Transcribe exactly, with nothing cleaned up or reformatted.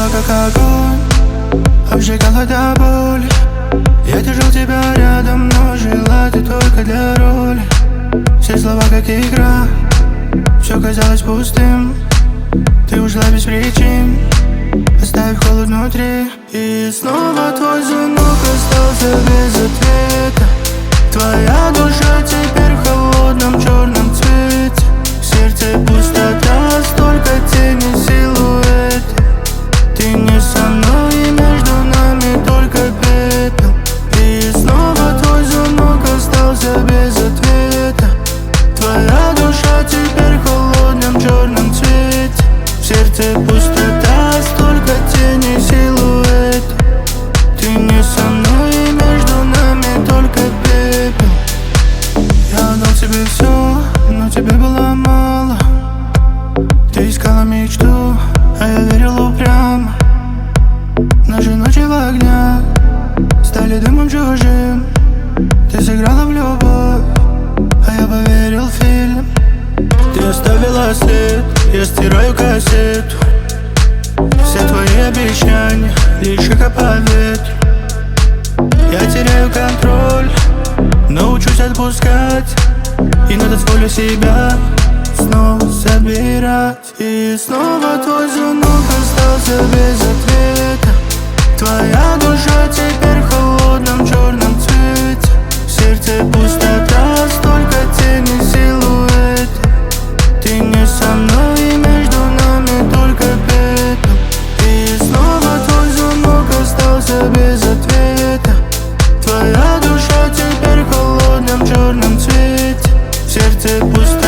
Горела как огонь, обжигала до боли. Я держал тебя рядом, но жила ты только для роли. Все слова как игра, все казалось пустым. Ты ушла без причин, оставив холод внутри. И снова твой звонок остался без ответа. Твоя душа теперь в холодном черном цвете. В сердце пустота, столько тени, силуэта. Ты не со мной, и между нами только пепел. И снова твой звонок остался без ответа. Твоя душа теперь в холодном черном цвете. В сердце пустота, столько тени, силуэта. Ты не со мной, и между нами только пепел. Я отдал тебе все, но тебе было мало. Ты искала мечту, а я верил упрямо. Наши ночи в огнях стали дымом чужим. Ты сыграла в любовь, а я поверил в фильм. Ты оставила след, я стираю кассету. Все твои обещания лишь как по ветру. Я теряю контроль, но учусь отпускать. И на танцполе себя снова собирать. И снова твой звонок остался без ответа. Твоя душа теперь в холодном черном цвете. В сердце пустота, столько тени, силуэта. Ты не со мной, и между нами только пепел. И снова твой звонок остался без ответа. Твоя душа теперь в холодном черном цвете. В сердце пустота.